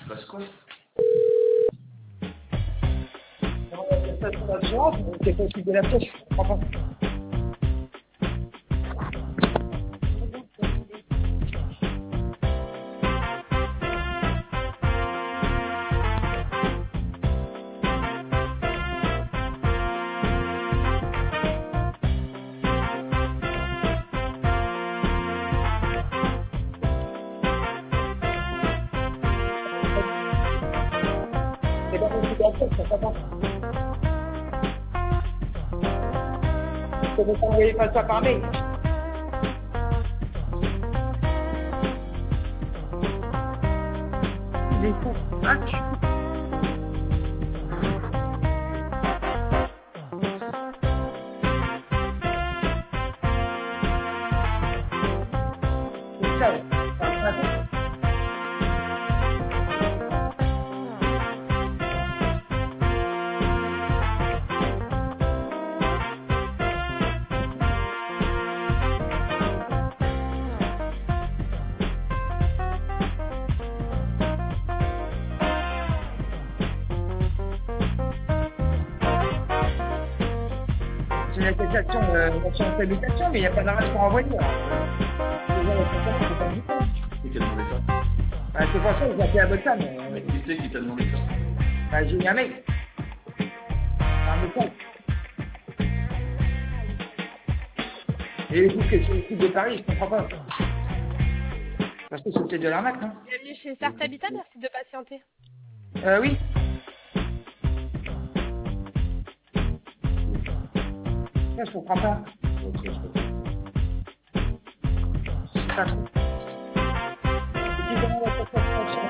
fasse quoi? Ça, c'est l'assurance, c'est possible de la pièce, je comprends pas. C'est pas possible de la pièce, je comprends pas. Je peux t'envoyer pas ça par mail. Il est fou. Ah, c'est ça, ouais. C'est une attestation d'assurance habitation, mais il n'y a pas d'arrêt pour envoyer. Et qui a demandé ça? C'est pour ça que j'ai appelé à votre femme. Mais qui c'est qui t'a demandé ça? J'ai eu un mail. Un message. Et ils disent que c'est le site de Paris, je comprends pas. Parce que c'était de l'arnaque, non? Bienvenue chez Start Habitat, merci de patienter. Oui. Ça, je comprends pas. C'est pas trop. Et puis, comment la prestation